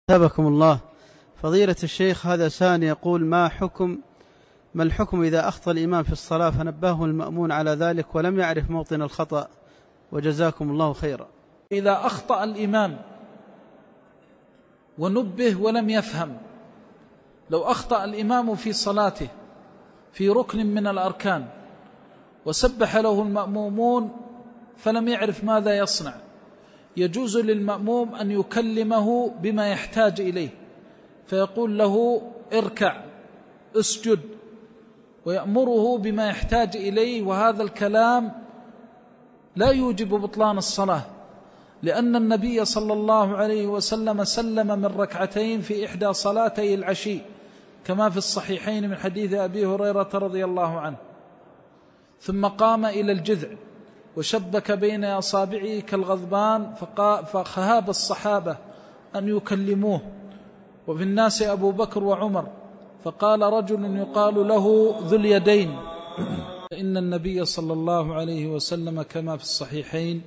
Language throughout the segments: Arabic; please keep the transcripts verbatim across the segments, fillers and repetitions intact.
أثابكم الله. فضيلة الشيخ، هذا سائل يقول: ما حكم ما الحكم إذا أخطأ الإمام في الصلاة فنبهه المأمون على ذلك ولم يعرف موطن الخطأ؟ وجزاكم الله خيرا. إذا أخطأ الإمام ونبه ولم يفهم، لو أخطأ الإمام في صلاته في ركن من الأركان وسبح له المأمومون فلم يعرف ماذا يصنع، يجوز للمأموم أن يكلمه بما يحتاج إليه، فيقول له اركع اسجد، ويأمره بما يحتاج إليه. وهذا الكلام لا يوجب بطلان الصلاة، لأن النبي صلى الله عليه وسلم سلم من ركعتين في إحدى صلاتي العشي كما في الصحيحين من حديث أبي هريرة رضي الله عنه، ثم قام إلى الجذع وشبك بين أصابعه كالغضبان، فخهاب الصحابة أن يكلموه، وفي الناس أبو بكر وعمر، فقال رجل يقال له ذو اليدين: إن النبي صلى الله عليه وسلم كما في الصحيحين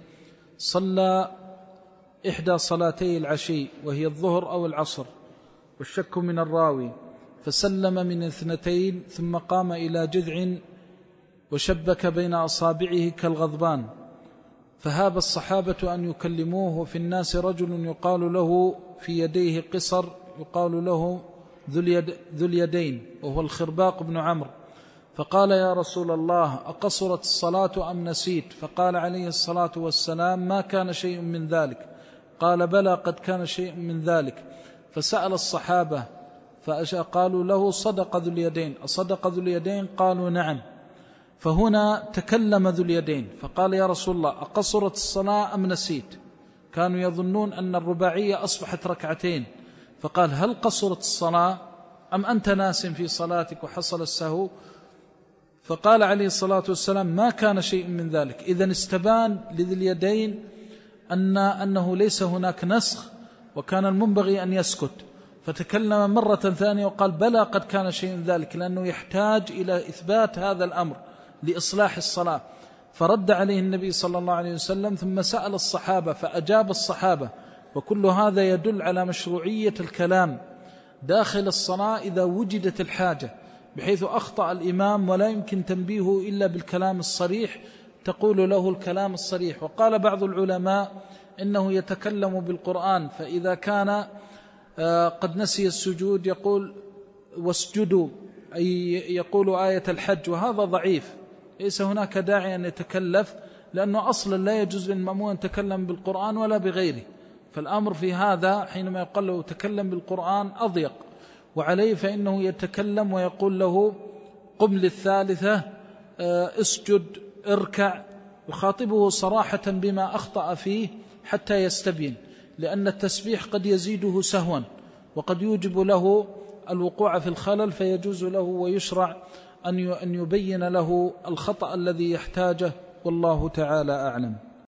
صلى إحدى صلاتي العشي وهي الظهر أو العصر، والشك من الراوي، فسلم من اثنتين ثم قام إلى جذع وشبك بين أصابعه كالغضبان، فهاب الصحابة أن يكلموه، وفي الناس رجل يقال له في يديه قصر يقال له ذو اليد ذو اليدين وهو الخرباق بن عمرو، فقال: يا رسول الله، أقصرت الصلاة أم نسيت؟ فقال عليه الصلاة والسلام: ما كان شيء من ذلك. قال: بلى قد كان شيء من ذلك. فسأل الصحابة فقالوا له: صدق ذو اليدين. أصدق ذو اليدين؟ قالوا: نعم. فهنا تكلم ذو اليدين فقال: يا رسول الله، أقصرت الصلاة أم نسيت؟ كانوا يظنون أن الرباعية أصبحت ركعتين، فقال: هل قصرت الصلاة أم أنت ناس في صلاتك وحصل السهو؟ فقال عليه الصلاة والسلام: ما كان شيء من ذلك. إذن استبان لذي اليدين أن أنه ليس هناك نسخ، وكان المنبغي أن يسكت، فتكلم مرة ثانية وقال: بلى قد كان شيء من ذلك، لأنه يحتاج إلى إثبات هذا الأمر لإصلاح الصلاة. فرد عليه النبي صلى الله عليه وسلم، ثم سأل الصحابة فأجاب الصحابة. وكل هذا يدل على مشروعية الكلام داخل الصلاة إذا وجدت الحاجة، بحيث أخطأ الإمام ولا يمكن تنبيهه إلا بالكلام الصريح، تقول له الكلام الصريح. وقال بعض العلماء إنه يتكلم بالقرآن، فإذا كان قد نسي السجود يقول: واسجدوا، أي يقول آية الحج، وهذا ضعيف، ليس هناك داعي أن يتكلف، لأنه أصلا لا يجوز للمأمون أن يتكلم بالقرآن ولا بغيره، فالأمر في هذا حينما يقول له تكلم بالقرآن أضيق، وعليه فإنه يتكلم ويقول له: قم للثالثة، اسجد، اركع، يخاطبه صراحة بما أخطأ فيه حتى يستبين، لأن التسبيح قد يزيده سهوا وقد يوجب له الوقوع في الخلل، فيجوز له ويشرع أن يبين له الخطأ الذي يحتاجه، والله تعالى أعلم.